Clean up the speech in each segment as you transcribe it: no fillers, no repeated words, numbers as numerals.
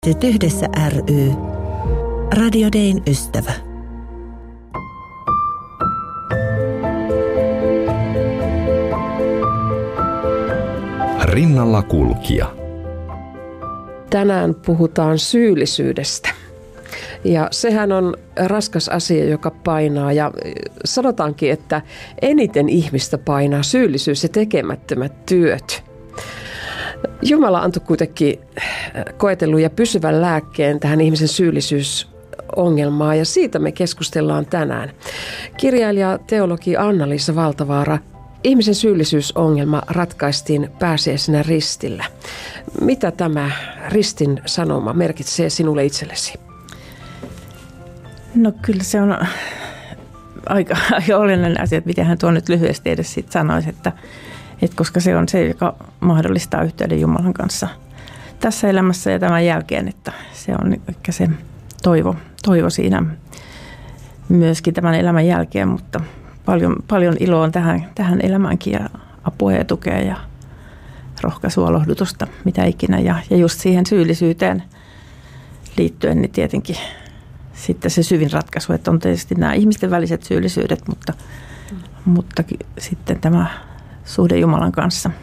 Yhdessä ry. Radio Dayn ystävä. Rinnalla kulkija. Tänään puhutaan syyllisyydestä. Ja sehän on raskas asia, joka painaa. Ja sanotaankin, että eniten ihmistä painaa syyllisyys ja tekemättömät työt. Jumala antoi kuitenkin koetellun ja pysyvän lääkkeen tähän ihmisen syyllisyysongelmaan, ja siitä me keskustellaan tänään. Kirjailija, teologi Anna-Liisa Valtavaara, ihmisen syyllisyysongelma ratkaistiin pääsiäisenä ristillä. Mitä tämä ristin sanoma merkitsee sinulle itsellesi? No kyllä se on aika olennainen asia, että miten hän tuo nyt lyhyesti edes siitä sanoisi, että koska se on se, joka mahdollistaa yhteyden Jumalan kanssa tässä elämässä ja tämän jälkeen, että se on ehkä se toivo siinä myöskin tämän elämän jälkeen, mutta paljon iloa on tähän elämäänkin ja apua ja tukea ja rohkaisua, lohdutusta, mitä ikinä. Ja just siihen syyllisyyteen liittyen, niin tietenkin sitten se syvin ratkaisu, että on tietysti nämä ihmisten väliset syyllisyydet, mutta sitten tämä suhde Jumalan kanssa,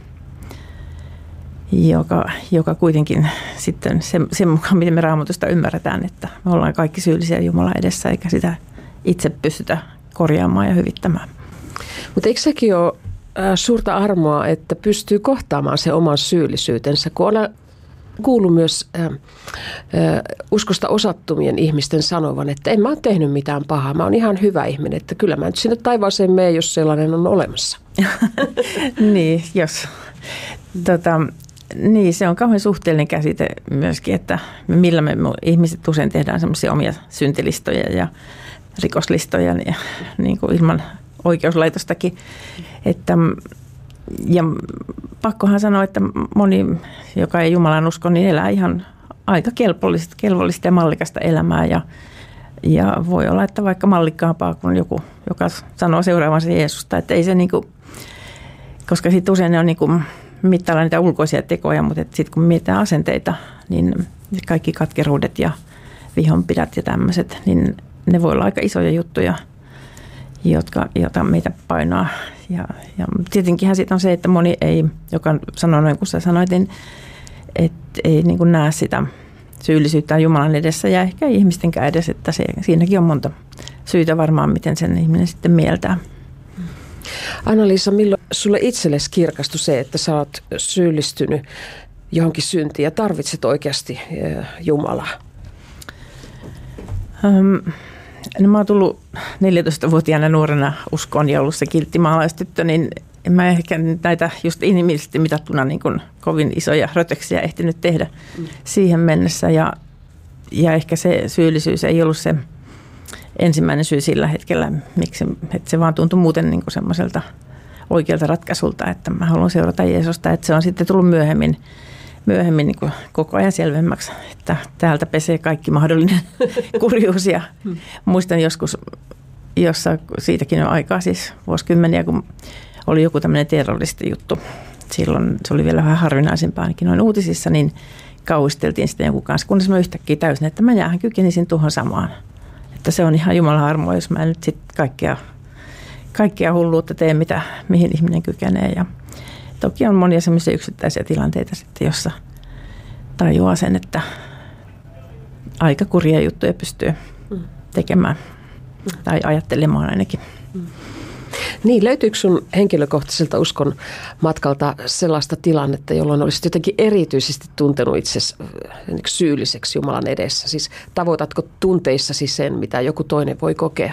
joka kuitenkin sitten sen mukaan, miten me Raamatusta ymmärretään, että me ollaan kaikki syyllisiä Jumalan edessä, eikä sitä itse pystytä korjaamaan ja hyvittämään. Mutta eikö sekin ole suurta armoa, että pystyy kohtaamaan se oman syyllisyytensä, kun on kuullut myös uskosta osattomien ihmisten sanovan, että en mä ole tehnyt mitään pahaa, mä oon ihan hyvä ihminen, että kyllä mä nyt sinne taivaaseen mene, jos sellainen on olemassa. Niin, jos. Niin, se on kauhean suhteellinen käsite myöskin, että millä me ihmiset usein tehdään semmoisia omia syntilistoja ja rikoslistoja niin kuin ilman oikeuslaitostakin. Ja pakkohan sanoa, että moni, joka ei Jumalan usko, niin elää ihan aika kelvollista ja mallikasta elämää. Ja voi olla, että vaikka mallikkaampaa kuin joku, joka sanoo seuraavansa Jeesusta. Että ei se niin kuin, koska sitten usein ne on niin kuin mittaillaan niitä ulkoisia tekoja, mutta sitten kun mietitään asenteita, niin kaikki katkeruudet ja vihonpidät ja tämmöiset, niin ne voi olla aika isoja juttuja, joita meitä painaa. Ja tietenkinhän sitten on se, että moni ei, joka sanoo noin kuin sä sanoit, että ei niin kuin näe sitä syyllisyyttä Jumalan edessä ja ehkä ihmistenkään edessä, että siinäkin on monta syytä varmaan, miten sen ihminen sitten mieltää. Anna-Liisa, milloin sulle itsellesi kirkastui se, että sä oot syyllistynyt johonkin syntiin ja tarvitset oikeasti Jumalaa? No mä oon tullut 14-vuotiaana nuorena uskoon ja ollut se kiltti maalaistyttö, niin en mä ehkä näitä just inhimillisesti mitattuna niin kuin kovin isoja rötöksiä ehtinyt tehdä siihen mennessä. Ja ehkä se syyllisyys ei ollut se ensimmäinen syy sillä hetkellä, miksi, että se vaan tuntui muuten niin kuin semmoiselta oikealta ratkaisulta, että mä haluan seurata Jeesusta. Että se on sitten tullut myöhemmin niin kuin koko ajan selvemmäksi, että täältä pesee kaikki mahdollinen kurjuus. Ja muistan joskus, jossa siitäkin on aikaa, siis vuosikymmeniä, kun oli joku tämmöinen terroristijuttu. Silloin se oli vielä vähän harvinaisempaa ainakin noin uutisissa, niin kauhisteltiin sitä jonkun kanssa, kunnes mä yhtäkkiä täysin, että mä jäähän kykenisin tuohon samaan. Että se on ihan Jumalan armoa, jos mä nyt sitten kaikkea hulluutta teen, mihin ihminen kykenee. Ja toki on monia semmoisia yksittäisiä tilanteita sitten, jossa tajuaa sen, että aika kurjia juttuja pystyy tekemään tai ajattelemaan ainakin. Niin, löytyykö sun henkilökohtaiselta uskon matkalta sellaista tilannetta, jolloin olisit jotenkin erityisesti tuntenut itsesi syylliseksi Jumalan edessä? Siis tavoitatko tunteissasi sen, mitä joku toinen voi kokea?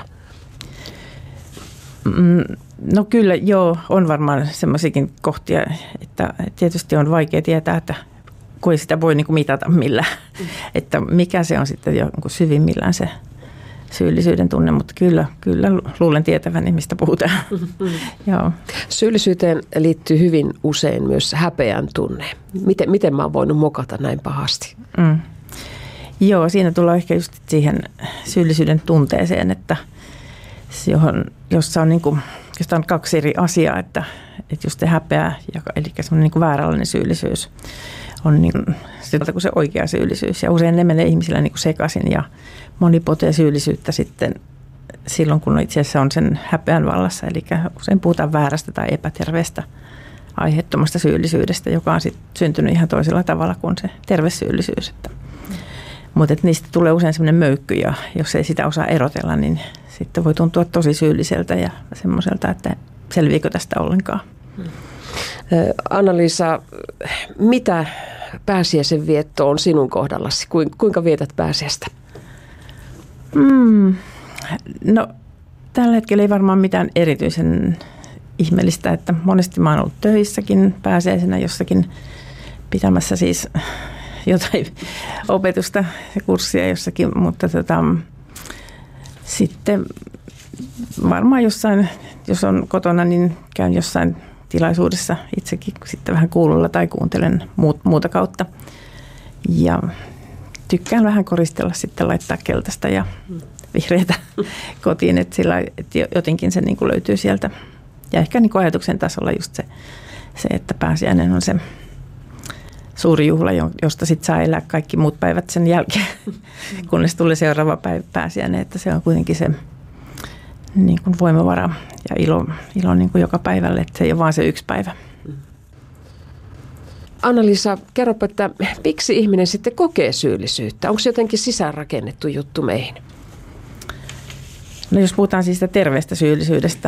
No kyllä, joo, on varmaan semmoisiakin kohtia, että tietysti on vaikea tietää, että kun ei sitä voi niin kuin mitata millään, että mikä se on sitten jo syvimmillään se syyllisyyden tunne, mutta kyllä luulen tietäväni, mistä puhutaan. Joo. Syyllisyyteen liittyy hyvin usein myös häpeän tunne. Miten mä oon voinut mokata näin pahasti? Joo, siinä tullaan ehkä just siihen syyllisyyden tunteeseen, että jossa on, niin kuin, josta on kaksi eri asiaa, että just se häpeä, eli semmoinen niin kuin vääränlainen syyllisyys on niin siltä kuin se oikea syyllisyys. Ja usein ne menee ihmisillä niin kuin sekaisin ja moni potee syyllisyyttä sitten silloin, kun itse asiassa on sen häpeän vallassa. Eli usein puhutaan väärästä tai epäterveestä aiheettomasta syyllisyydestä, joka on sitten syntynyt ihan toisella tavalla kuin se terve syyllisyys. Mutta niistä tulee usein semmoinen möykky ja jos ei sitä osaa erotella, niin sitten voi tuntua tosi syylliseltä ja semmoiselta, että selviikö tästä ollenkaan. Anna-Liisa, mitä pääsiäisen vietto on sinun kohdallasi? Kuinka vietät pääsiäistä? No tällä hetkellä ei varmaan mitään erityisen ihmeellistä, että monesti mä oon ollut töissäkin pääsiäisenä jossakin pitämässä siis jotain opetusta ja kurssia jossakin, mutta sitten varmaan jossain, jos on kotona, niin käyn jossain tilaisuudessa itsekin sitten vähän kuulolla tai kuuntelen muuta kautta. Ja tykkään vähän koristella sitten, laittaa keltaista ja vihreätä kotiin, että jotenkin se niin kuin löytyy sieltä. Ja ehkä niin kuin ajatuksen tasolla just se, että pääsiäinen on se suuri juhla, josta sitten saa elää kaikki muut päivät sen jälkeen, kunnes tulee seuraava päivä pääsiäinen, että se on kuitenkin se niin kuin voimavara ja ilo niin kuin joka päivälle, että se ei ole vaan se yksi päivä. Anna-Liisa, kerropa, että miksi ihminen sitten kokee syyllisyyttä? Onko se jotenkin sisäänrakennettu juttu meihin? No jos puhutaan siis sitä terveestä syyllisyydestä,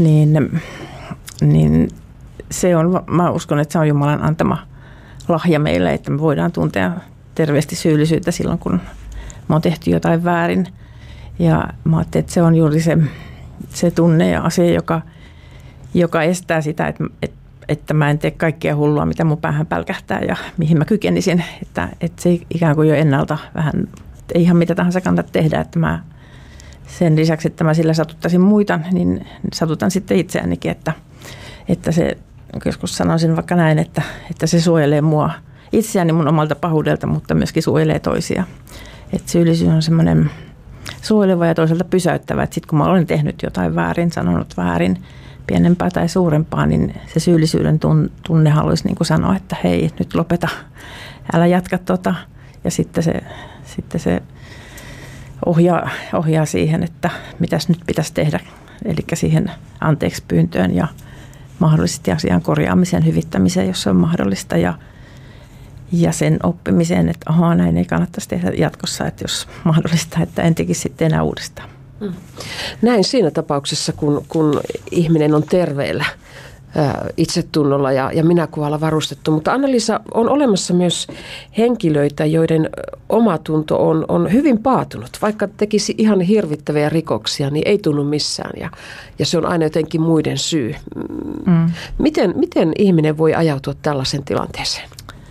niin se on, mä uskon, että se on Jumalan antama lahja meille, että me voidaan tuntea terveesti syyllisyyttä silloin, kun me on tehty jotain väärin. Ja mä ajattelin, että se on juuri se tunne ja asia, joka estää sitä, että mä en tee kaikkea hullua, mitä mun päähän pälkähtää ja mihin mä kykenisin. Että se ikään kuin jo ennalta vähän, ei ihan mitä tahansa kannata tehdä, että mä sen lisäksi, että mä sillä satuttaisin muita, niin satutan sitten itseänikin, että se, joskus sanoisin vaikka näin, että se suojelee mua itseäni mun omalta pahuudelta, mutta myöskin suojelee toisia. Että syyllisyys on semmoinen suojeleva ja toisaalta pysäyttävä, että sitten kun mä olen tehnyt jotain väärin, sanonut väärin, pienempää tai suurempaa, niin se syyllisyyden tunne haluaisi niin kuin sanoa, että hei, nyt lopeta, älä jatka ja sitten se ohjaa siihen, että mitäs nyt pitäisi tehdä, eli siihen anteeksi pyyntöön ja mahdollisesti asian korjaamiseen, hyvittämiseen, jos se on mahdollista ja sen oppimiseen, että näin ei kannattaisi tehdä jatkossa, että jos mahdollista, että en tekisi sitten enää uudestaan. Näin siinä tapauksessa, kun ihminen on terveellä itsetunnolla ja minäkuvalla varustettu. Mutta Anna-Liisa, on olemassa myös henkilöitä, joiden omatunto on hyvin paatunut. Vaikka tekisi ihan hirvittäviä rikoksia, niin ei tunnu missään ja se on aina jotenkin muiden syy. Miten ihminen voi ajautua tällaisen tilanteeseen?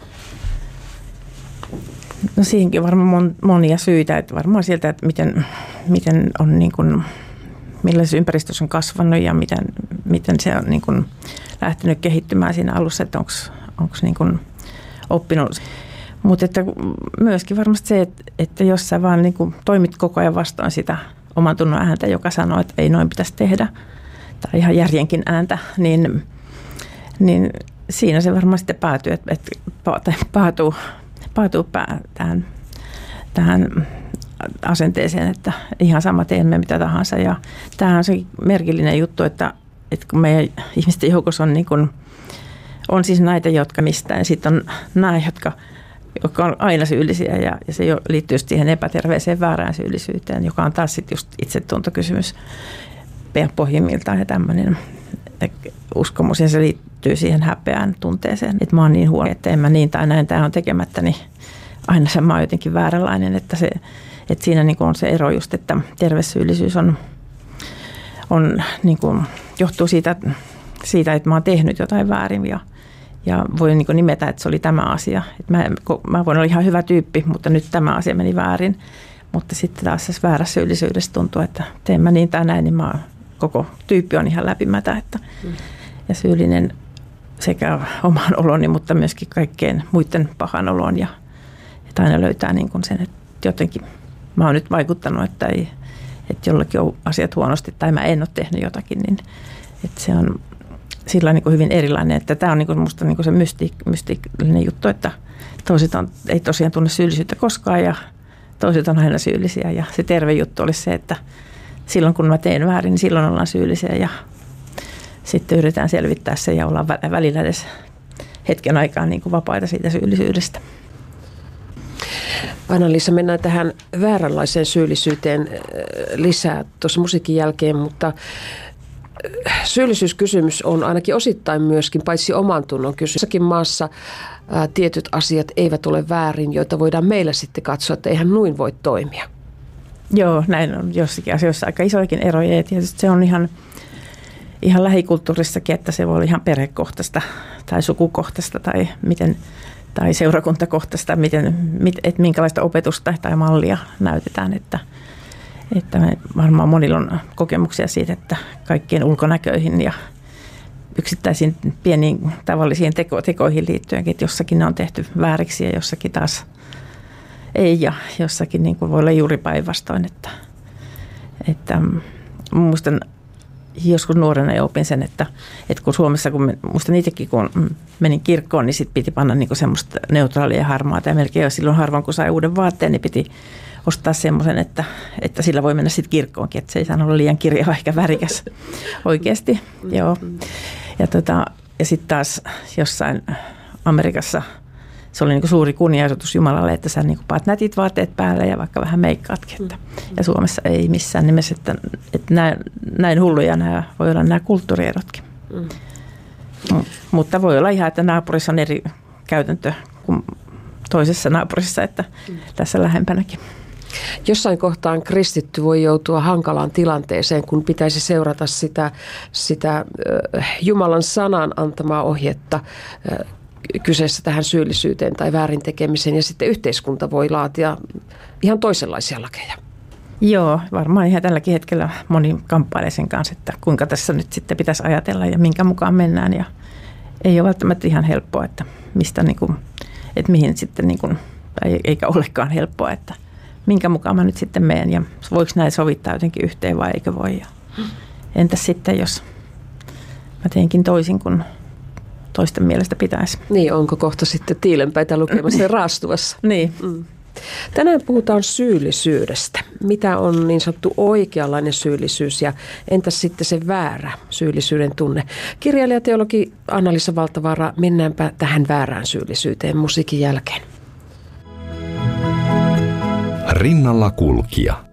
No siihenkin on varmaan monia syitä, että varmaan sieltä, että miten on niin kuin, millaisessa ympäristössä on kasvanut ja miten se on niin kuin lähtenyt kehittymään siinä alussa, että onko niin kuin oppinut. Mutta että myöskin varmasti se, että jos sä vaan niin kuin toimit koko ajan vastaan sitä oman tunnon ääntä, joka sanoo, että ei noin pitäisi tehdä, tai ihan järjenkin ääntä, niin siinä se varmaan sitten päätyy, että paatuu tähän asenteeseen, että ihan sama teemme mitä tahansa. Ja tämähän on se merkillinen juttu, että kun meidän ihmisten joukossa on siis näitä, jotka mistään, ja sitten on nämä, jotka on aina syyllisiä, ja se liittyy just siihen epäterveeseen väärään syyllisyyteen, joka on taas sitten just itsetuntokysymys pohjimmiltaan ja tämmöinen uskomus, ja se liittyy siihen häpeään tunteeseen, että mä oon niin huono, että en mä niin tai näin, tämä on tekemättä, niin aina se mä oon jotenkin vääränlainen, että siinä niin kuin on se ero just, että terveyssyyllisyys on niin kuin, johtuu siitä, että mä oon tehnyt jotain väärin ja voi niin kuin nimetä, että se oli tämä asia. Että mä voin olla ihan hyvä tyyppi, mutta nyt tämä asia meni väärin. Mutta sitten taas tässä väärässä syyllisyydessä tuntuu, että teen mä niin tai näin, niin koko tyyppi on ihan läpimätä. Ja syyllinen sekä omaan oloni, mutta myöskin kaikkeen muiden pahan oloon. Ja että aina löytää niin kuin sen, että jotenkin mä oon nyt vaikuttanut, että jollakin on asiat huonosti tai mä en ole tehnyt jotakin, niin että se on sillä niin kuin hyvin erilainen. Että tämä on niin kuin musta niin kuin se mystiikillinen juttu, että toiset ei tosiaan tunne syyllisyyttä koskaan ja toiset on aina syyllisiä. Ja se terve juttu olisi se, että silloin kun mä teen väärin, niin silloin ollaan syyllisiä ja sitten yritetään selvittää se ja ollaan välillä edes hetken aikaa niin kuin vapaita siitä syyllisyydestä. Anna-Liisa, mennään tähän vääränlaiseen syyllisyyteen lisää tuossa musiikin jälkeen, mutta syyllisyyskysymys on ainakin osittain myöskin paitsi oman tunnon kysymys. Jossakin maassa tietyt asiat eivät ole väärin, joita voidaan meillä sitten katsoa, että eihän noin voi toimia. Joo, näin on jossakin asioissa aika isoikin eroja ja tietysti se on ihan lähikulttuurissakin, että se voi olla ihan perhekohtaista tai sukukohtaista tai seurakuntakohtaista, että minkälaista opetusta tai mallia näytetään. Että varmaan monilla on kokemuksia siitä, että kaikkien ulkonäköihin ja yksittäisiin pieniin tavallisiin tekoihin liittyenkin, että jossakin ne on tehty vääriksi ja jossakin taas ei ja jossakin niin kuin voi olla juuri päinvastoin. Että muistan joskus nuorena jo opin sen, että kun Suomessa, muistan itsekin kun menin kirkkoon, niin sitten piti panna niin kuin semmoista neutraalia ja harmaata ja melkein jo silloin harvoin kun sai uuden vaatteen, niin piti ostaa semmoisen, että sillä voi mennä sitten kirkkoonkin, että se ei saanut olla liian kirjava eikä värikäs oikeasti. Joo. Ja sitten taas jossain Amerikassa se oli niin kuin suuri kunnianosoitus Jumalalle, että sä niin kuin paat nätit vaatteet päälle ja vaikka vähän meikkaatkin. Ja Suomessa ei missään nimessä, että näin hulluja nämä voi olla nämä kulttuurierotkin. Mutta voi olla ihan, että naapurissa on eri käytäntö kuin toisessa naapurissa, että tässä lähempänäkin. Jossain kohtaan kristitty voi joutua hankalaan tilanteeseen, kun pitäisi seurata sitä Jumalan sanan antamaa ohjetta kyseessä tähän syyllisyyteen tai väärin tekemiseen, ja sitten yhteiskunta voi laatia ihan toisenlaisia lakeja. Joo, varmaan ihan tälläkin hetkellä moni kamppailee sen kanssa, että kuinka tässä nyt sitten pitäisi ajatella ja minkä mukaan mennään. Ja ei ole välttämättä ihan helppoa, että mistä niin kuin, että mihin sitten niin kuin, eikä olekaan helppoa, että minkä mukaan mä nyt sitten menen ja voiko näin sovittaa jotenkin yhteen vai eikö voi. Ja entäs sitten, jos mä teenkin toisin kuin toisten mielestä pitäisi. Niin, onko kohta sitten tiilenpäitä lukemassa raastuvassa? Niin. Tänään puhutaan syyllisyydestä. Mitä on niin sanottu oikeanlainen syyllisyys ja entäs sitten se väärä syyllisyyden tunne? Kirjailija teologi Anna-Liisa Valtavaara, mennäänpä tähän väärään syyllisyyteen musiikin jälkeen. Rinnalla kulkija.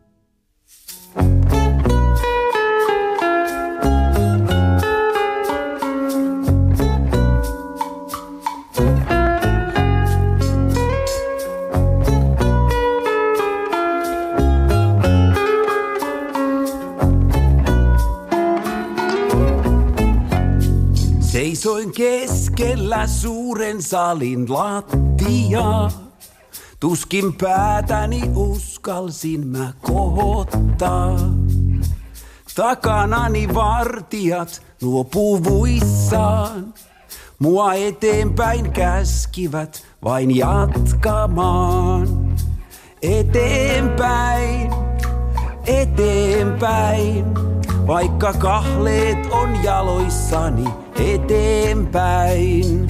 Seisoin keskellä suuren salin lattiaa. Tuskin päätäni uskalsin mä kohottaa. Takanani vartijat nuo puvuissaan. Mua eteenpäin käskivät vain jatkamaan. Eteenpäin, eteenpäin. Vaikka kahleet on jaloissani, eteenpäin.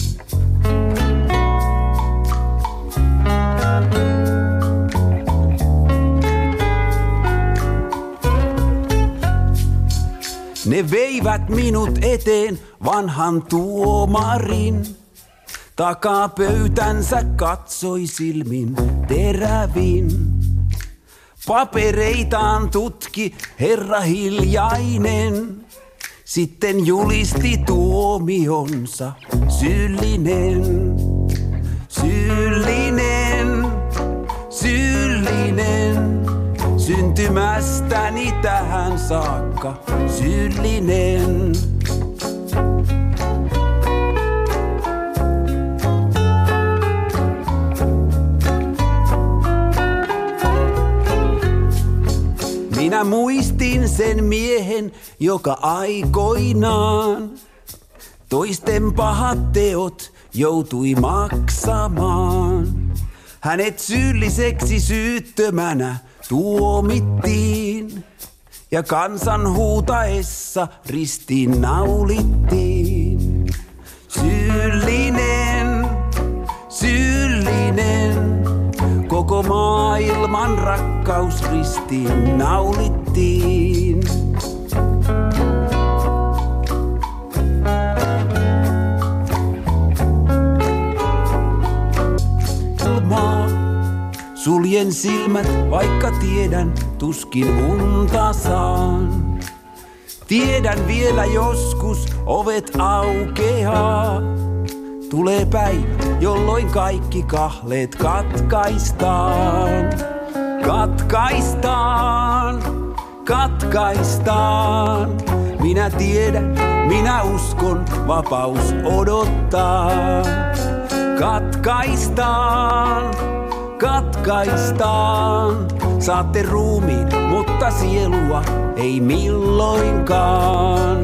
Ne veivät minut eteen vanhan tuomarin. Takapöytänsä katsoi silmin terävin. Papereitaan tutki Herra hiljainen. Sitten julisti tuomionsa syyllinen. Syyllinen, syyllinen. Syntymästäni tähän saakka syyllinen. Minä muistin sen miehen, joka aikoinaan toisten pahat teot joutui maksamaan. Hänet syylliseksi syyttömänä tuomittiin ja kansan huutaessa ristiin naulittiin. Syyllinen, koko maailman rakkaus ristiin naulittiin. Suljen silmät, vaikka tiedän, tuskin unta saan. Tiedän vielä joskus ovet aukeaa. Tulee päivä, jolloin kaikki kahleet katkaistaan. Katkaistaan, katkaistaan. Minä tiedän, minä uskon, vapaus odottaa. Katkaistaan, katkaistaan. Saatte ruumiin, mutta sielua ei milloinkaan.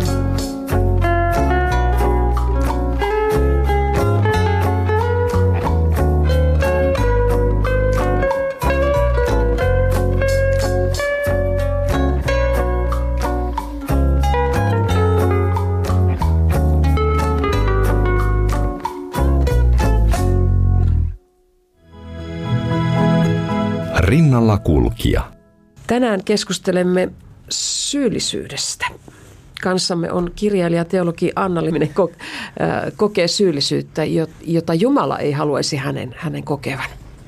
Rinnalla kulkija. Tänään keskustelemme syyllisyydestä. Kanssamme on kirjailija, teologi Anna Liminen kokee syyllisyyttä, jota Jumala ei haluaisi hänen kokevan.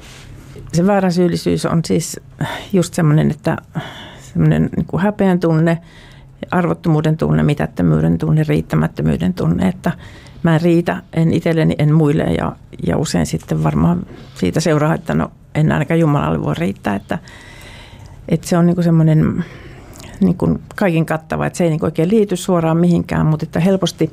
Se väärä syyllisyys on siis just semmoinen, että semmoinen niin kuin häpeän tunne, arvottomuuden tunne, mitättömyyden tunne, riittämättömyyden tunne, että mä en riitä, en itselleni, en muille ja usein sitten varmaan siitä seuraa, että no en ainakaan Jumalalle voi riittää, että se on niin kuin semmoinen niin kuin kaiken kattava, että se ei niin kuin oikein liity suoraan mihinkään, mutta että helposti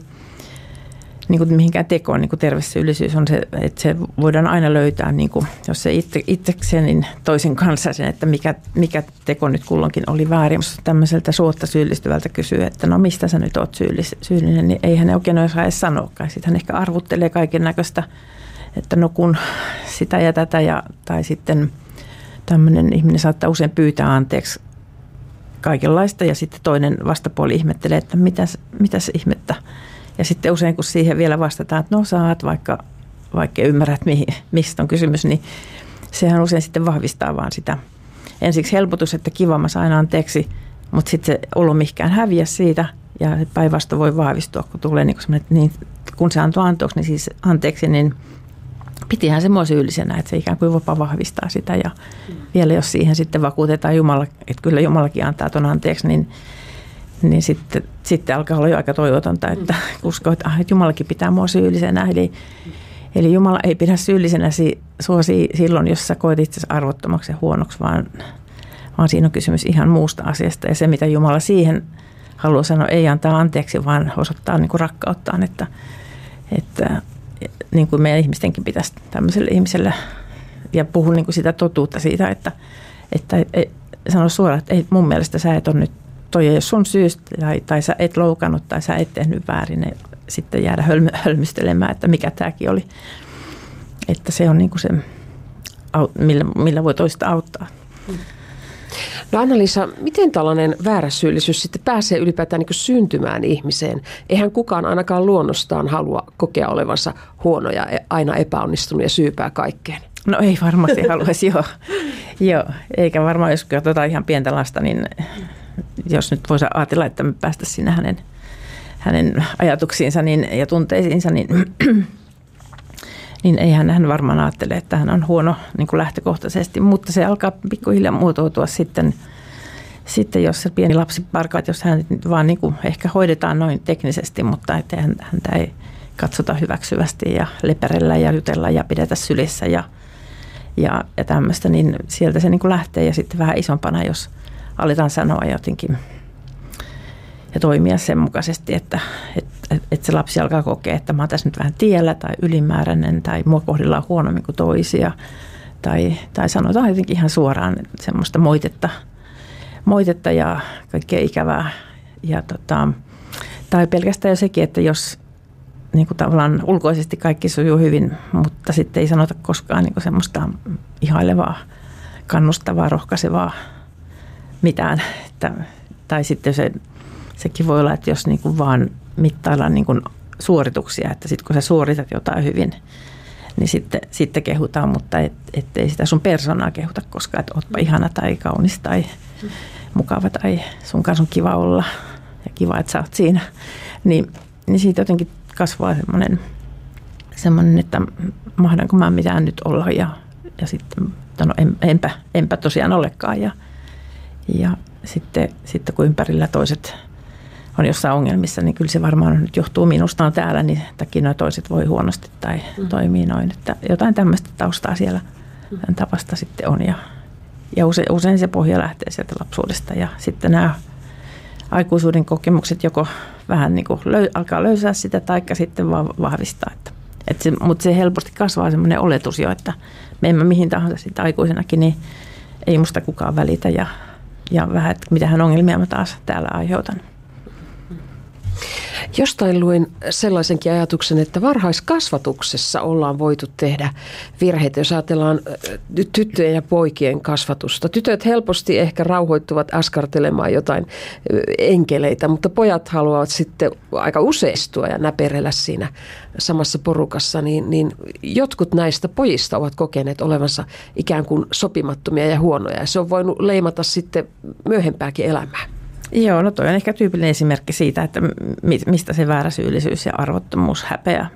niin kuin mihinkään tekoon, niin kuin terve syyllisyys on se, että se voidaan aina löytää, niin kuin, jos se itsekseen, niin toisen kanssa sen, että mikä teko nyt kulloinkin oli väärin. Jos tämmöiseltä suotta syyllistyvältä kysyy, että no mistä sä nyt oot syyllinen, niin ei hän oikein osaa edes sanoakaan. Sitten hän ehkä arvuttelee kaiken näköistä, että no kun sitä ja tätä, tai sitten tämmöinen ihminen saattaa usein pyytää anteeksi kaikenlaista, ja sitten toinen vastapuoli ihmettelee, että mitäs ihmettä. Ja sitten usein, kun siihen vielä vastataan, että no saat, vaikka ymmärrät, mistä on kysymys, niin sehän usein sitten vahvistaa vaan sitä. Ensiksi helpotus, että kiva, mä sain anteeksi, mutta sitten se olo mihinkään häviä siitä, ja päinvastoin voi vahvistua, kun tulee niin kuin niin kun se antoi anteeksi, niin pitihän se mua syyllisenä, että se ikään kuin jopa vahvistaa sitä. Ja vielä jos siihen sitten vakuutetaan Jumala, että kyllä Jumalakin antaa ton anteeksi, niin sitten alkaa olla jo aika toivotonta, että uskoo, että Jumalakin pitää mua syyllisenä. Eli Jumala ei pidä syyllisenä silloin, jos sä koet itsesi arvottomaksi ja huonoksi, vaan siinä on kysymys ihan muusta asiasta. Ja se, mitä Jumala siihen haluaa sanoa, ei antaa anteeksi, vaan osoittaa niin kuin rakkauttaan, että niin kuin meidän ihmistenkin pitäisi tämmöiselle ihmiselle, ja puhun niin kuin sitä totuutta siitä, että sano suoraan, että ei, mun mielestä sä et ole nyt, toi ei ole sun syystä, tai sä et loukannut, tai sä et tehnyt väärin, ja sitten jäädä hölmystelemään, että mikä tämäkin oli. Että se on niin kuin se, millä voi toista auttaa. No Anna-Liisa, miten tällainen väärä syyllisyys sitten pääsee ylipäätään niin kuin syntymään ihmiseen? Eihän kukaan ainakaan luonnostaan halua kokea olevansa huono ja aina epäonnistunut ja syypää kaikkeen. No ei varmasti haluaisi, joo. Eikä varmaan, jos katsotaan ihan pientä lasta, niin jos nyt voisi ajatella, että me päästäisiin sinne hänen ajatuksiinsa ja tunteisiinsa, niin eihän hän varmaan ajattele, että hän on huono niin kuin lähtökohtaisesti, mutta se alkaa pikkuhiljaa muotoutua sitten jos se pieni lapsi parkaat, jos hän vaan niin kuin ehkä hoidetaan noin teknisesti, mutta että häntä ei katsota hyväksyvästi ja leperellä ja jutella ja pidetä sylissä ja tämmöistä, niin sieltä se niin kuin lähtee ja sitten vähän isompana, jos aletaan sanoa jotenkin ja toimia sen mukaisesti, että se lapsi alkaa kokea, että mä oon tässä nyt vähän tiellä tai ylimääräinen tai mua kohdellaan huonommin kuin toisia. Tai sanotaan jotenkin ihan suoraan semmoista moitetta ja kaikkea ikävää. Tai pelkästään jo sekin, että jos niin kuin tavallaan ulkoisesti kaikki sujuu hyvin, mutta sitten ei sanota koskaan niin kuin semmoista ihailevaa, kannustavaa, rohkaisevaa mitään. Tai sitten sekin voi olla, että jos niin kuin vaan mittaillaan niin kuin suorituksia, että sitten kun sä suoritat jotain hyvin, niin sitten kehutaan, mutta ei sitä sun persoonaa kehuta koskaan, että ootpa ihana tai kaunis tai mukava tai sun kanssa on kiva olla ja kiva, että sä oot siinä. Niin siitä jotenkin kasvaa semmoinen, että mahdanko mä mitään nyt olla ja sitten no enpä tosiaan olekaan ja sitten kun ympärillä toiset on jossain ongelmissa, niin kyllä se varmaan nyt johtuu minusta on täällä, niin takia nuo toiset voi huonosti tai toimii noin. Että jotain tämmöistä taustaa siellä tämän tavasta sitten on ja usein se pohja lähtee sieltä lapsuudesta ja sitten nämä aikuisuuden kokemukset joko vähän niin kuin alkaa löysää sitä taikka sitten vaan vahvistaa. Mutta se helposti kasvaa semmoinen oletus jo, että me emme mihin tahansa sitten aikuisenakin, niin ei musta kukaan välitä ja vähän, että mitähän ongelmia mä taas täällä aiheutan. Jostain luin sellaisenkin ajatuksen, että varhaiskasvatuksessa ollaan voitu tehdä virheitä, jos ajatellaan tyttöjen ja poikien kasvatusta. Tytöt helposti ehkä rauhoittuvat askartelemaan jotain enkeleitä, mutta pojat haluavat sitten aika useistua ja näperellä siinä samassa porukassa. Niin jotkut näistä pojista ovat kokeneet olevansa ikään kuin sopimattomia ja huonoja ja se on voinut leimata sitten myöhempääkin elämää. Joo, no toi on ehkä tyypillinen esimerkki siitä, että mistä se vääräsyyllisyys ja arvottomuus, häpeä,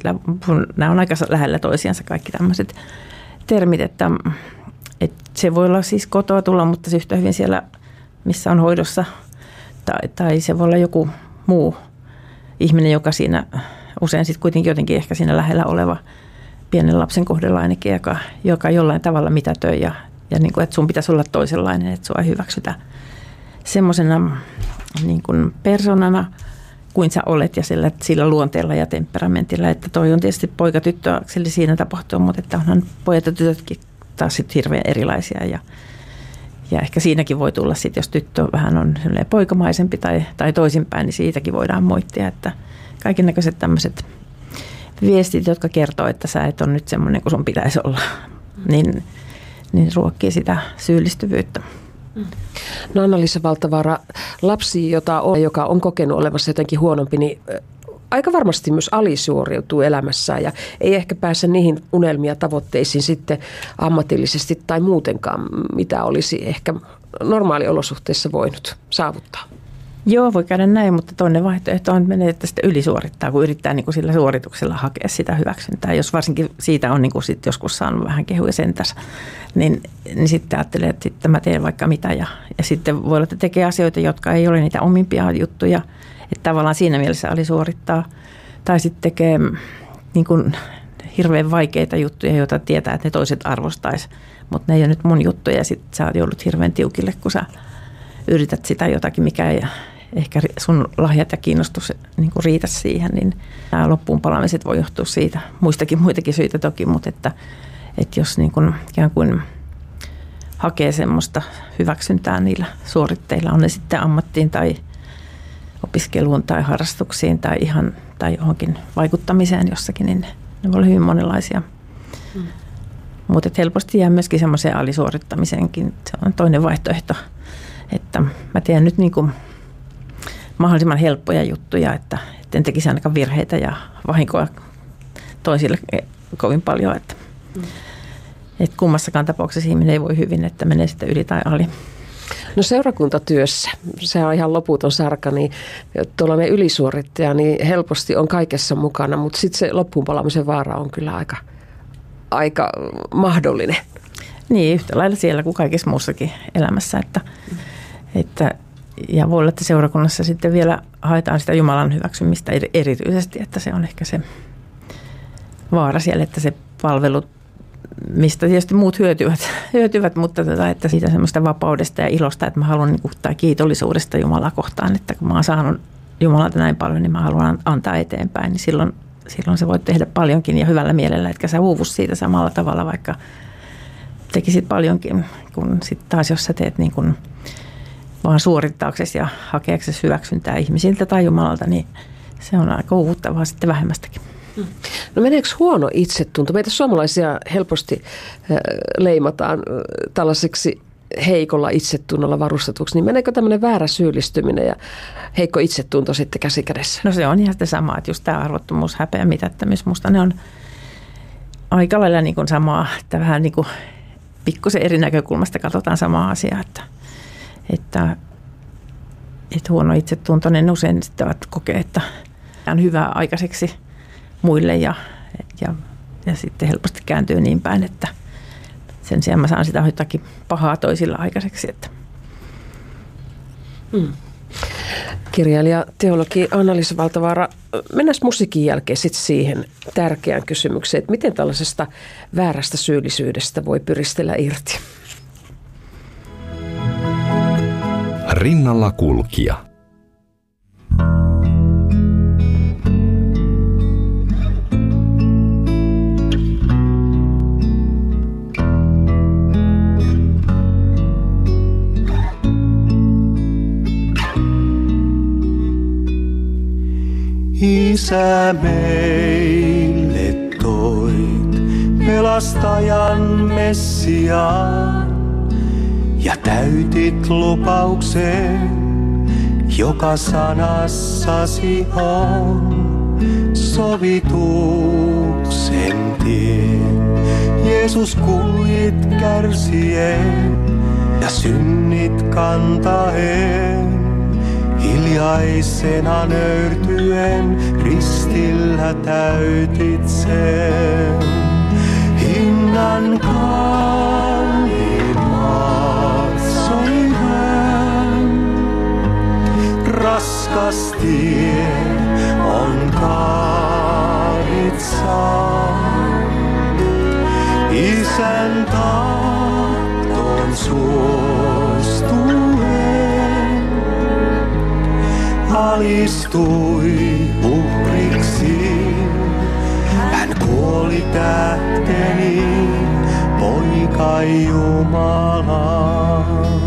nämä on aika lähellä toisiansa kaikki tämmöiset termit, että se voi olla siis kotoa tulla, mutta se yhtä hyvin siellä, missä on hoidossa, tai se voi olla joku muu ihminen, joka siinä usein sitten kuitenkin jotenkin ehkä siinä lähellä oleva pienen lapsen kohdalla ainakin, joka jollain tavalla mitätöi ja niin kuin, että sun pitäisi olla toisenlainen, että sua ei hyväksytä semmoisena niin kuin persoonana kuin sä olet ja sillä luonteella ja temperamentilla, että toi on tietysti poika-tyttöakseli siinä tapahtuu, mutta että onhan pojat ja tytötkin taas sitten hirveän erilaisia ja ehkä siinäkin voi tulla sitten, jos tyttö vähän on poikamaisempi tai toisinpäin, niin siitäkin voidaan moittia, että kaikennäköiset tämmöiset viestit, jotka kertoo, että sä et ole nyt semmoinen kuin sun pitäisi olla, niin ruokkii sitä syyllistyvyyttä. No Anna-Liisa Valtavaara, lapsi, joka on kokenut olevassa jotenkin huonompi, niin aika varmasti myös alisuoriutuu elämässään ja ei ehkä pääse niihin unelmia tavoitteisiin sitten ammatillisesti tai muutenkaan, mitä olisi ehkä normaaliolosuhteissa voinut saavuttaa. Joo, voi käydä näin, mutta toinen vaihtoehto on, että sitten ylisuorittaa, kun yrittää niin kuin sillä suorituksella hakea sitä hyväksyntää. Jos varsinkin siitä on niin kuin sit joskus saanut vähän kehuja sentäs, niin sitten ajattelee, että sitten mä teen vaikka mitä. Ja sitten voi olla, että tekee asioita, jotka ei ole niitä omimpia juttuja. Että tavallaan siinä mielessä alisuorittaa. Tai sitten tekee niin kuin hirveän vaikeita juttuja, joita tietää, että ne toiset arvostaisi. Mutta ne ei ole nyt mun juttuja ja sitten sä joudut hirveän tiukille, kun sä yrität sitä jotakin, mikä ei ehkä sun lahjat ja kiinnostus niin kuin riitä siihen, niin nämä loppuun palaamiset voi johtua siitä. Muitakin syitä toki, mutta että jos niin kuin ikään kuin hakee semmoista hyväksyntää niillä suoritteilla, on ne sitten ammattiin tai opiskeluun tai harrastuksiin tai johonkin vaikuttamiseen jossakin, niin ne voi olla hyvin monenlaisia. Mutta helposti jää myöskin semmoiseen alisuorittamiseenkin. Se on toinen vaihtoehto, että mä teen nyt niin kuin mahdollisimman helppoja juttuja, että en tekisi ainakaan virheitä ja vahinkoa toisille kovin paljon. Että kummassakaan tapauksessa ihminen ei voi hyvin, että menee sitten yli tai ali. No seurakuntatyössä, se on ihan loputon sarka, niin tuollainen ylisuorittaja niin helposti on kaikessa mukana, mutta sitten se loppuunpalamisen vaara on kyllä aika mahdollinen. Niin, yhtä lailla siellä kuin kaikessa muussakin elämässä, ja voi olla, että seurakunnassa sitten vielä haetaan sitä Jumalan hyväksymistä erityisesti, että se on ehkä se vaara siellä, että se palvelu, mistä tietysti muut hyötyvät mutta että siitä semmoista vapaudesta ja ilosta, että mä haluan niin tai kiitollisuudesta Jumalaa kohtaan, että kun mä oon saanut Jumalalta näin paljon, niin mä haluan antaa eteenpäin, niin silloin se voi tehdä paljonkin ja hyvällä mielellä, etkä sä uuvu siitä samalla tavalla, vaikka tekisit paljonkin, kun sitten taas jos sä teet niin kuin vaan suorittaaksesi ja hakeaksesi hyväksyntää ihmisiltä tai Jumalalta, niin se on aika uuvuttavaa sitten vähemmästäkin. No meneekö huono itsetunto? Meitä suomalaisia helposti leimataan tällaiseksi heikolla itsetunnolla varustetuksi, niin meneekö tämmöinen väärä syyllistyminen ja heikko itsetunto sitten käsi kädessä? No se on ihan sitä samaa, että just tämä arvottomuus, häpeä, mitättömyys, musta ne on aika lailla niin kuin samaa, että vähän niin kuin pikkusen eri näkökulmasta katsotaan samaa asiaa, että huono itsetuntoinen usein sitten kokee, että on hyvää aikaiseksi muille ja sitten helposti kääntyy niin päin, että sen sijaan mä saan sitä jotakin pahaa toisilla aikaiseksi. Että. Kirjailija, teologi Anna-Liisa Valtavaara, mennään musiikin jälkeen sitten siihen tärkeään kysymykseen, että miten tällaisesta väärästä syyllisyydestä voi pyristellä irti? Rinnalla kulkija. Isä, meille toit pelastajan Messiaan ja täytit lupauksen, joka sanassasi on sovituksen tien. Jeesus kuljit kärsien ja synnit kantaen. Hiljaisena nöyrtyen ristillä täytit sen. Hinnan kalliin maksoi hän. Raskas tie on kaaritsaa. Isän tahtoon suostuen alistui uhriksi. Hän kuoli tähteni, poika Jumala.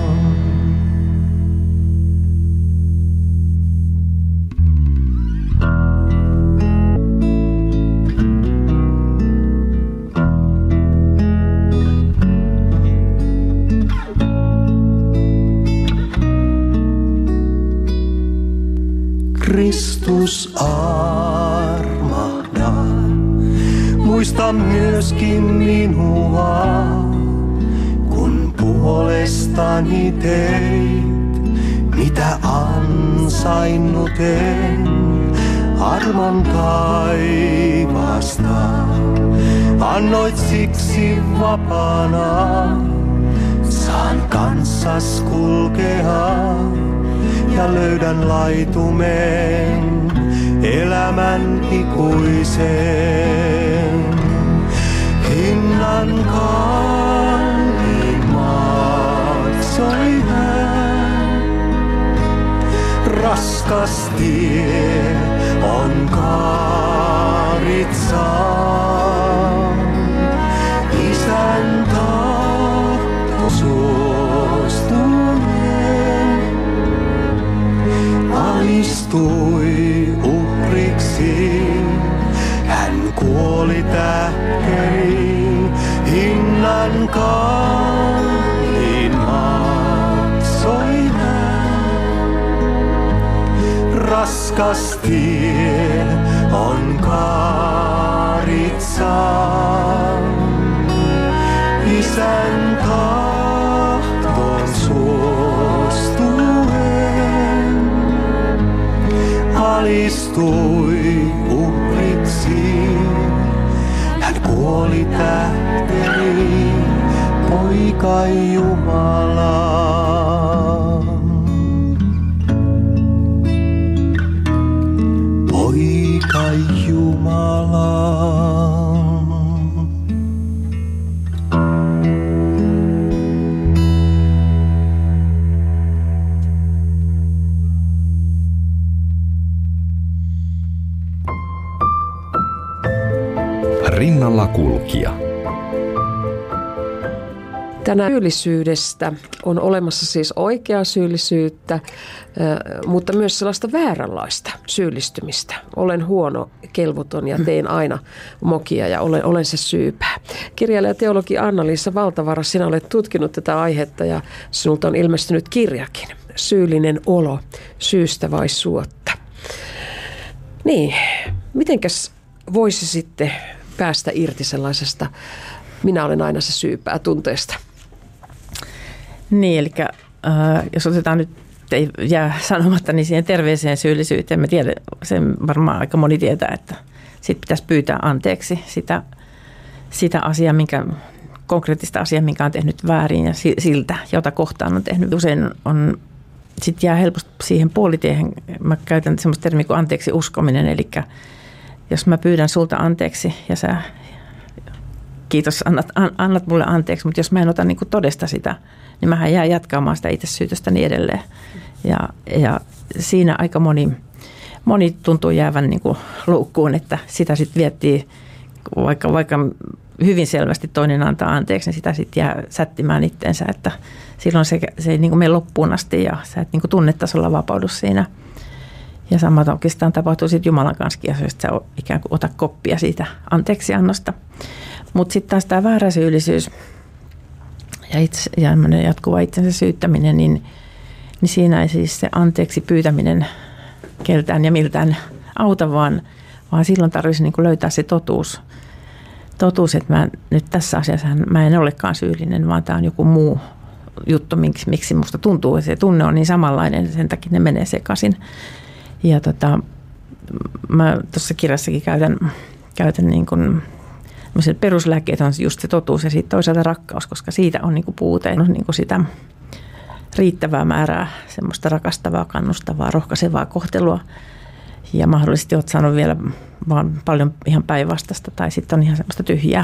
Kristus armahda, muista myöskin minua, kun puolestani teit, mitä ansainnut en, armon taivaasta. Annoit siksi vapaana, saan kanssas kulkea. Ja löydän laitumen elämän ikuisen. Hinnan kalliin maksoi hän. Raskas tie on kaaritsaa. Isän tahto suostuen alistui uhriksi. Hän kuoli tähteni, hinnan kalliin maksoi hän. Raskas tie on kaaritsaa. Isän tahtoon suostuen alistui uhriksi. Hän kuoli tähteni, poika Jumala. Poika Jumala. Rinnalla kulkija. Tänään syyllisyydestä on olemassa siis oikeaa syyllisyyttä, mutta myös sellaista vääränlaista syyllistymistä. Olen huono, kelvoton ja teen aina mokia ja olen se syypää. Kirjailija teologi Anna-Liisa Valtavaara, sinä olet tutkinut tätä aihetta ja sinulta on ilmestynyt kirjakin. Syyllinen olo, syystä vai suotta. Niin, mitenkäs voisi sitten päästä irti sellaisesta minä olen aina se syypää tunteesta? Niin, eli jos otetaan nyt, ei jää sanomatta, niin siihen terveeseen syyllisyyteen, mä tiedän, sen varmaan aika moni tietää, että sit pitäisi pyytää anteeksi sitä asiaa, konkreettista asiaa, minkä on tehnyt väärin ja siltä, jota kohtaan on tehnyt. Usein sitten jää helposti siihen puolitiehen, mä käytän semmoista termiä kuin anteeksi uskominen, eli jos mä pyydän sulta anteeksi ja sä kiitos, annat mulle anteeksi, mutta jos mä en ota niin kuin todesta sitä, niin mähän jää jatkamaan sitä itsesyytöstäni edelleen. Ja siinä aika moni tuntuu jäävän niin kuin loukkuun, että sitä sitten viettii, vaikka hyvin selvästi toinen antaa anteeksi, niin sitä sitten jää sättimään itteensä, että silloin se ei niin kuin mene loppuun asti ja sä et niin kuin tunnetasolla vapaudu siinä. Ja sama oikeastaan tapahtuu sitten Jumalan kanssa, jos sä ikään kuin ota koppia siitä anteeksiannosta. Mutta sitten taas tämä väärä syyllisyys ja jatkuva itsensä syyttäminen, niin siinä ei siis se anteeksi pyytäminen keltään ja miltään auta, vaan silloin tarvitsisi niin kuin löytää se totuus, että nyt tässä asiassa mä en olekaan syyllinen, vaan tämä on joku muu juttu, miksi musta tuntuu, että se tunne on niin samanlainen, sen takia ne menee sekaisin. Ja mä tuossa kirjassakin käytän niin kuin peruslääkkeet on just se totuus ja sitten toisaalta rakkaus, koska siitä on niin kuin puute, niin kuin sitä riittävää määrää, semmoista rakastavaa, kannustavaa, rohkaisevaa kohtelua. Ja mahdollisesti olet saanut vielä vaan paljon ihan päinvastaista tai sitten on ihan semmoista tyhjää.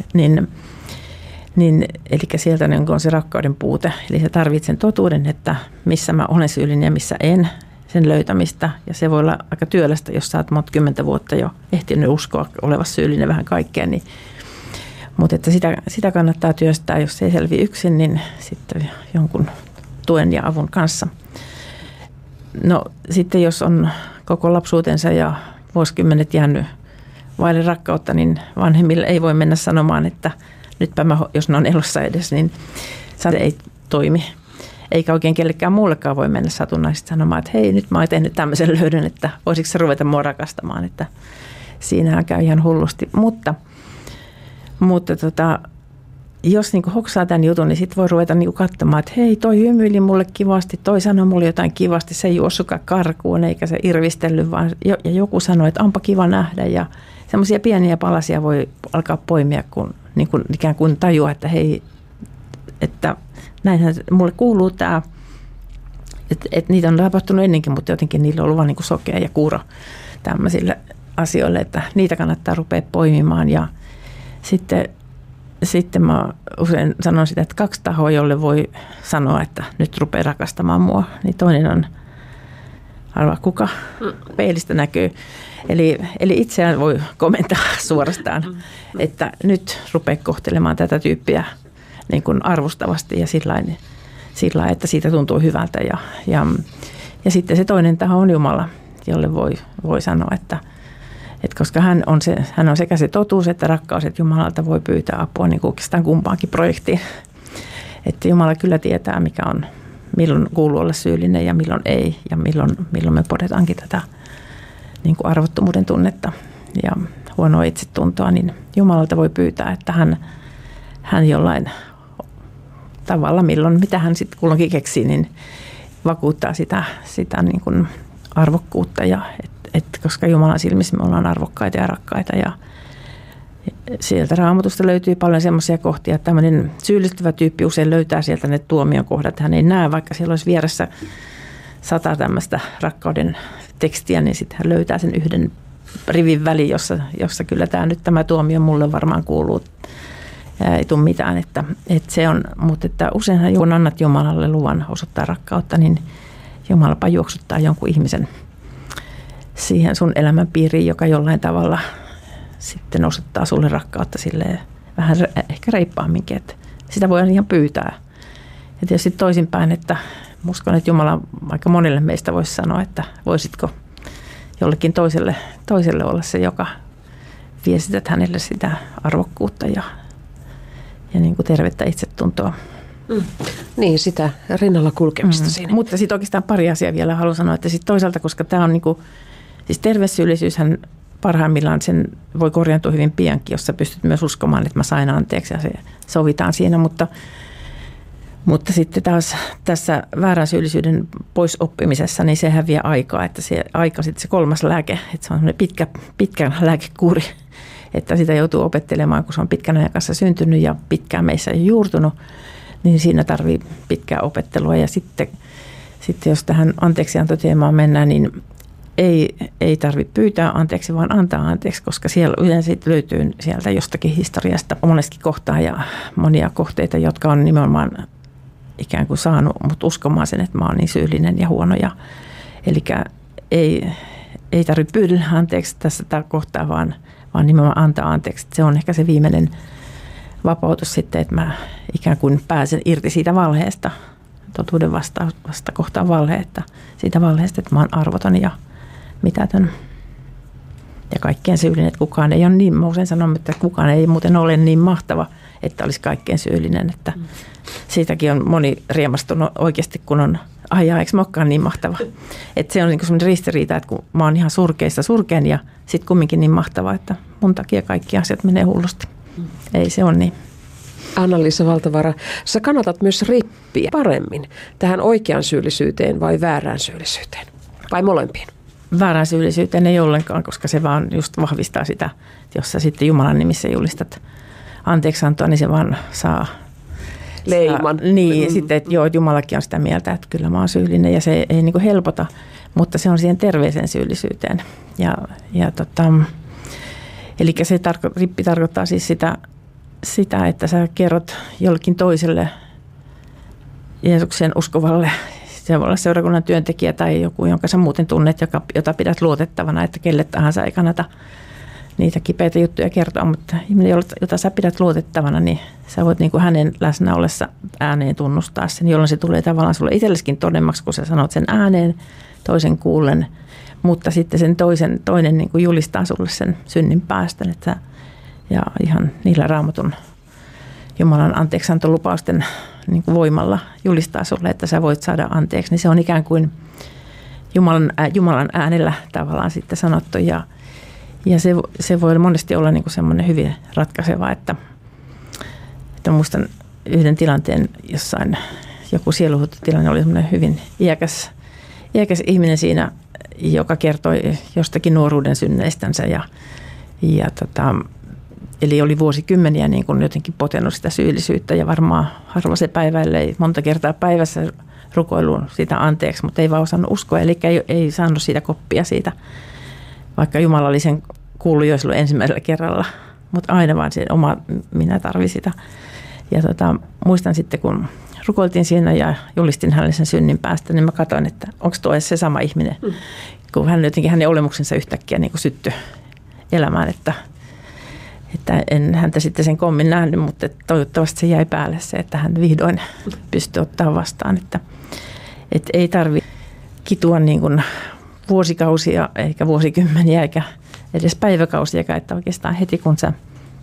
Eli sieltä on se rakkauden puute. Eli sä tarvitset sen totuuden, että missä mä olen syyllinen ja missä en, sen löytämistä. Ja se voi olla aika työlästä, jos sä oot 10 vuotta jo ehtinyt uskoa olevasi syyllinen vähän kaikkeen. Mutta että sitä kannattaa työstää, jos ei selviä yksin, niin sitten jonkun tuen ja avun kanssa. No sitten jos on koko lapsuutensa ja vuosikymmenet jäänyt vaille rakkautta, niin vanhemmille ei voi mennä sanomaan, että nytpä jos ne on elossa edes, niin se ei toimi. Eikä oikein kellekään muullekaan voi mennä satunnaisesti sanomaan, että hei, nyt mä oon tehnyt tämmöisen löydön, että voisiko se ruveta mua rakastamaan, että siinähän käy ihan hullusti. Mutta jos niinku hoksaa tämän jutun, niin sitten voi ruveta niinku katsomaan, että hei, toi hymyili mulle kivasti, toi sanoi mulle jotain kivasti, se ei juossukaan karkuun eikä se irvistellyt, vaan ja joku sanoi, että onpa kiva nähdä. Ja semmoisia pieniä palasia voi alkaa poimia, kun niin ikään kuin tajua, että hei, että näinhän mulle kuuluu tämä, että niitä on tapahtunut ennenkin, mutta jotenkin niillä on ollut vaan niin kuin sokea ja kuuro tämmöisille asioille, että niitä kannattaa rupea poimimaan. Ja sitten mä usein sanon sitä, että 2 tahoa, jolle voi sanoa, että nyt rupeaa rakastamaan mua, niin toinen on, arvaa kuka, peilistä näkyy. Eli itseään voi komentaa suorastaan, että nyt rupeaa kohtelemaan tätä tyyppiä niin kuin arvostavasti ja sillä että siitä tuntuu hyvältä. Ja sitten se toinen taho on Jumala, jolle voi sanoa, että koska hän on sekä se totuus että rakkaus, että Jumalalta voi pyytää apua niin kuin oikeastaan kumpaankin projektiin. Että Jumala kyllä tietää, mikä on, milloin kuuluu olla syyllinen ja milloin ei ja milloin me podetaankin tätä niin kuin arvottomuuden tunnetta ja huonoa itsetuntoa, niin Jumalalta voi pyytää, että hän jollain tavalla, mitä hän sitten kulloinkin keksii, niin vakuuttaa sitä niin kuin arvokkuutta, ja koska Jumalan silmissä me ollaan arvokkaita ja rakkaita. Ja sieltä Raamatusta löytyy paljon semmoisia kohtia, että tämmöinen syyllistyvä tyyppi usein löytää sieltä ne tuomion kohdat. Hän ei näe, vaikka siellä olisi vieressä 100 tämmöistä rakkauden tekstiä, niin sitten hän löytää sen yhden rivin väliin, jossa kyllä tämä tuomio mulle varmaan kuuluu. Ei tule mitään, että se on, mutta että useinhan kun annat Jumalalle luvan osoittaa rakkautta, niin Jumalapa juoksuttaa jonkun ihmisen siihen sun elämän piiriin, joka jollain tavalla sitten osoittaa sulle rakkautta silleen vähän ehkä reippaamminkin, että sitä voidaan ihan pyytää. Ja tietysti toisinpäin, että uskon, että Jumala aika monille meistä voisi sanoa, että voisitko jollekin toiselle olla se, joka viestität hänelle sitä arvokkuutta ja niin kuin tervettä itsetuntoa. Niin, sitä rinnalla kulkemista siinä. Mutta sitten oikeastaan pari asiaa vielä haluan sanoa, että sitten toisaalta, koska tämä on niin kuin, siis terveyssyyllisyyshän parhaimmillaan sen voi korjaantua hyvin piankin, jos sä pystyt myös uskomaan, että mä sain anteeksi ja se sovitaan siinä, mutta sitten taas tässä väärän syyllisyyden poisoppimisessa, niin se häviää aikaa, että se aika sitten se kolmas lääke, että se on semmoinen pitkä lääkekuuri, että sitä joutuu opettelemaan, kun se on pitkän ajan kanssa syntynyt ja pitkään meissä ei juurtunut, niin siinä tarvii pitkää opettelua. Ja sitten jos tähän anteeksiantoteemaan mennään, niin ei tarvitse pyytää anteeksi, vaan antaa anteeksi, koska siellä yleensä löytyy sieltä jostakin historiasta monestakin kohtaa ja monia kohteita, jotka on nimenomaan ikään kuin saanut mut uskomaan sen, että mä oon niin syyllinen ja huono. Eli ei tarvitse pyydellä anteeksi tässä kohtaa, vaan nimenomaan antaa anteeksi. Se on ehkä se viimeinen vapautus sitten, että mä ikään kuin pääsen irti siitä valheesta, totuuden vasta kohtaan siitä valheesta, että mä oon arvoton ja mitätön. Ja kaikkien syyllinen, että kukaan ei ole niin, mä usein sanon, että kukaan ei muuten ole niin mahtava, että olisi kaikkein syyllinen. Että siitäkin on moni riemastunut oikeasti, kun on, eikö mä olekaan niin mahtava. Että se on niin semmoinen ristiriita, että kun mä oon ihan surkein ja sitten kumminkin niin mahtava, että mun takia kaikki asiat menee hullusti. Ei se ole niin. Anna-Liisa Valtavaara, sä kannatat myös rippiä paremmin tähän oikeaan syyllisyyteen vai väärään syyllisyyteen? Vai molempiin? Väärään syyllisyyteen ei ollenkaan, koska se vaan just vahvistaa sitä, jos sä sitten Jumalan nimissä julistat anteeksiantoa, niin se vaan saa leiman. Niin, sitten että joo, Jumalakin on sitä mieltä, että kyllä mä oon syyllinen ja se ei niin kuin helpota, mutta se on siihen terveeseen syyllisyyteen. Eli se rippi tarkoittaa siis sitä, että sä kerrot jollekin toiselle Jeesuksen uskovalle, se voi olla seurakunnan työntekijä tai joku, jonka sä muuten tunnet, jota pidät luotettavana, että kelle tahansa ei kannata niitä kipeitä juttuja kertoa, mutta ihminen, jota sä pidät luotettavana, niin sä voit niin kuin hänen läsnä ollessa ääneen tunnustaa sen, jolloin se tulee tavallaan sulle itselleskin todemmaksi, kun sä sanot sen ääneen toisen kuullen, mutta sitten sen toinen niin kuin julistaa sulle sen synnin päästön, että ja ihan niillä Raamatun Jumalan anteeksiantolupausten niin kuin voimalla julistaa sulle, että sä voit saada anteeksi, niin se on ikään kuin Jumalan äänellä tavallaan sitten sanottu ja se voi monesti olla niin kuin semmoinen hyvin ratkaiseva, että muistan yhden tilanteen jossain, joku sieluhuuttotilanne oli semmoinen hyvin iäkäs ihminen siinä, joka kertoi jostakin nuoruuden synneistänsä eli oli vuosikymmeniä niin kuin jotenkin potenut sitä syyllisyyttä ja varmaan harva se päiväille monta kertaa päivässä rukoiluun sitä anteeksi, mutta ei vaan osannut uskoa, eli ei saanut siitä koppia siitä, vaikka Jumala oli sen kuullut jo silloin ensimmäisellä kerralla, mutta aina vaan se oma minä tarvitsin sitä. Ja muistan sitten, kun rukoiltiin siinä ja julistin hänelle sen synnin päästä, niin mä katsoin, että onko tuo se sama ihminen, kun hänen olemuksensa yhtäkkiä niin kuin syttyi elämään, että en häntä sitten sen kommin nähnyt, mutta toivottavasti se jäi päälle se, että hän vihdoin pystyi ottaa vastaan, että ei tarvitse kitua niin kuin vuosikausia eikä vuosikymmeniä eikä edes päiväkausia, että oikeastaan heti kun sä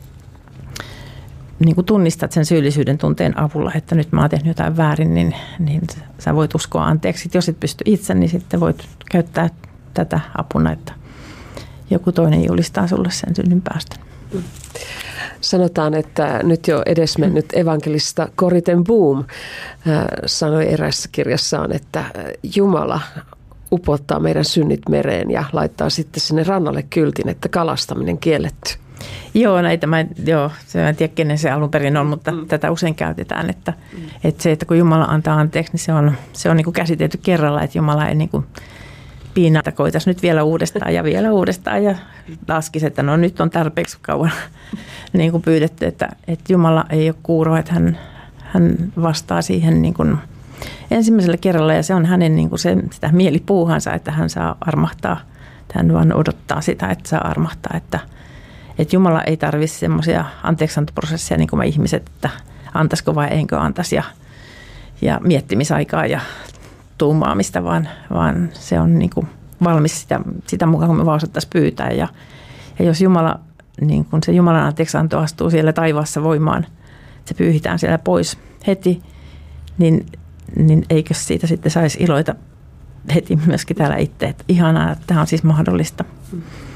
niin kuin tunnistat sen syyllisyyden tunteen avulla, että nyt mä oon tehnyt jotain väärin, niin sä voit uskoa anteeksi. Jos et pysty itse, niin sitten voit käyttää tätä apuna, että joku toinen julistaa sulle sen synnin päästön. Sanotaan, että nyt jo edesmennyt evankelista Corrie ten Boom sanoi erässä kirjassaan, että Jumala upottaa meidän synnit mereen ja laittaa sitten sinne rannalle kyltin, että kalastaminen kielletty. Joo, mä en tiedä kenen se alun perin on, mutta tätä usein käytetään, että se, että kun Jumala antaa anteeksi, niin se on niin kuin käsitelty kerralla, että Jumala ei niin kuin piinata, koitaisi nyt vielä uudestaan ja laskisi, että no nyt on tarpeeksi kauan niin kuin pyydetty, että Jumala ei ole kuuro, että hän vastaa siihen niin kuin ensimmäisellä kerralla ja se on hänen niin kuin sitä mielipuuhansa, että hän saa armahtaa, että hän vaan odottaa sitä, että saa armahtaa, että Jumala ei tarvitse semmoisia anteeksiantoprosesseja niin kuin me ihmiset, että antaisiko vai enkö antaisi ja miettimisaikaa ja tuumaamista, vaan se on niin kuin valmis sitä mukaan, kun me vaan osattaisiin pyytää. Ja jos Jumala, niin kun se Jumalan anteeksianto astuu siellä taivaassa voimaan, se pyyhitään siellä pois heti, niin eikö siitä sitten saisi iloita heti myöskin täällä itse. Että ihanaa, että tämä on siis mahdollista.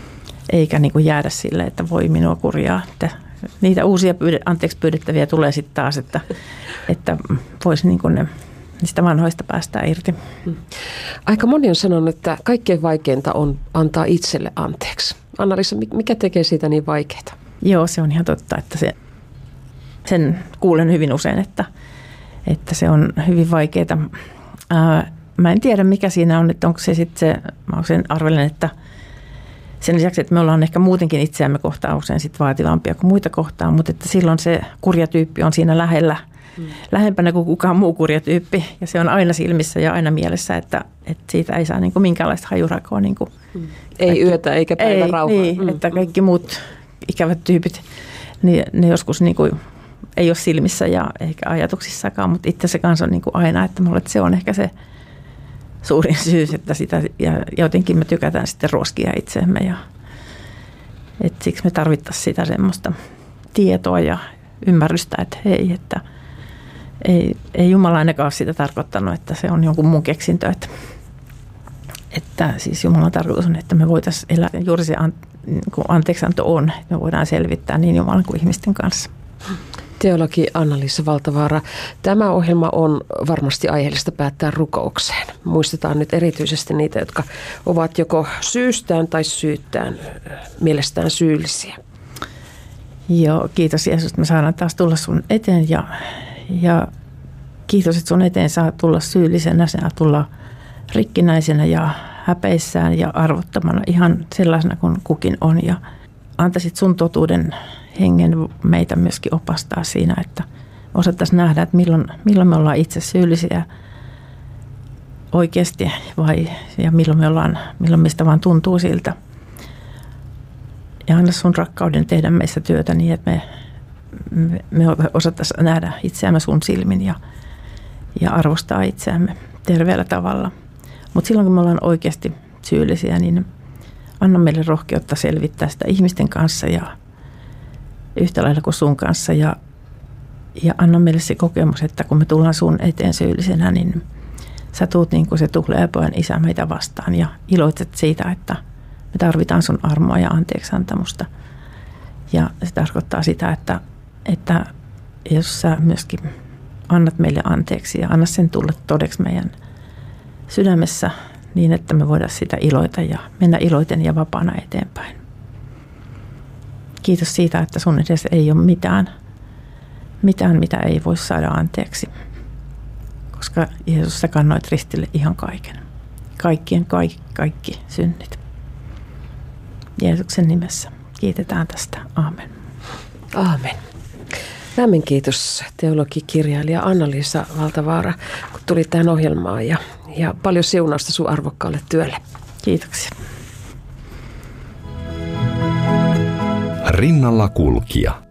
eikä niin kuin jäädä sille, että voi minua kurjaa. Että niitä uusia anteeksi pyydettäviä tulee sitten taas, että voisi niin kuin niistä vanhoista päästään irti. Aika moni on sanonut, että kaikkein vaikeinta on antaa itselle anteeksi. Anna-Liisa, mikä tekee siitä niin vaikeaa? Joo, se on ihan totta, että sen kuulen hyvin usein, että se on hyvin vaikeaa. Mä en tiedä, mikä siinä on, että onko se sitten se, mä sen arvelen, että sen lisäksi, että me ollaan ehkä muutenkin itseämme kohtaan usein sit vaativampia kuin muita kohtaan, mutta että silloin se kurjatyyppi on siinä lähempänä kuin kukaan muu kurjatyyppi. Ja se on aina silmissä ja aina mielessä, että siitä ei saa niin kuin minkäänlaista hajurakoa. Niin kuin ei yötä eikä päivän rauhaa. Niin, että kaikki muut ikävät tyypit, niin ne joskus niin kuin ei ole silmissä ja eikä ajatuksissakaan, mutta itse se kanssa on niin kuin aina, että mulle se on ehkä se suurin syy, että sitä, ja jotenkin me tykätään sitten ruoskia itseemme. Ja, että siksi me tarvittaisiin sitä semmoista tietoa ja ymmärrystä, että hei, että ei Jumala ainakaan ole sitä tarkoittanut, että se on jonkun muun keksintö. Että siis Jumalan tarkoitus on, että me voitaisiin elää juuri se anteeksianto on, että me voidaan selvittää niin Jumalan kuin ihmisten kanssa. Teologi Anna-Liisa Valtavaara, tämä ohjelma on varmasti aiheellista päättää rukoukseen. Muistetaan nyt erityisesti niitä, jotka ovat joko syystään tai syyttään mielestään syyllisiä. Joo, kiitos Jeesus, että me saadaan taas tulla sun eteen ja kiitos, että sun eteen saa tulla syyllisenä, saa tulla rikkinäisenä ja häpeissään ja arvottamana ihan sellaisena kuin kukin on ja antaisit sun totuuden hengen meitä myöskin opastaa siinä, että osattaisiin nähdä, että milloin me ollaan itse syyllisiä oikeasti ja milloin meistä vaan tuntuu siltä. Ja anna sun rakkauden tehdä meissä työtä niin, että me osattaisiin nähdä itseämme sun silmin ja arvostaa itseämme terveellä tavalla. Mutta silloin kun me ollaan oikeasti syyllisiä, niin anna meille rohkeutta selvittää sitä ihmisten kanssa ja yhtä lailla kuin sun kanssa ja anna meille se kokemus, että kun me tullaan sun eteen syyllisenä, niin sä tuut niin kuin se tuhlaajapojan isä meitä vastaan ja iloitset siitä, että me tarvitaan sun armoa ja anteeksiantamusta. Ja se tarkoittaa sitä, että jos sä myöskin annat meille anteeksi ja anna sen tulla todeksi meidän sydämessä niin, että me voidaan sitä iloita ja mennä iloiten ja vapaana eteenpäin. Kiitos siitä, että sun edessä ei ole mitään, mitä ei voi saada anteeksi. Koska Jeesus, sä kannoit ristille ihan kaiken. Kaikki synnit. Jeesuksen nimessä kiitetään tästä. Aamen. Aamen. Lämmin kiitos teologikirjailija Anna-Liisa Valtavaara, kun tulit tähän ohjelmaan ja paljon siunausta sun arvokkaalle työlle. Kiitoksia. Rinnalla kulkija.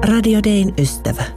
Radio Dayn ystävä.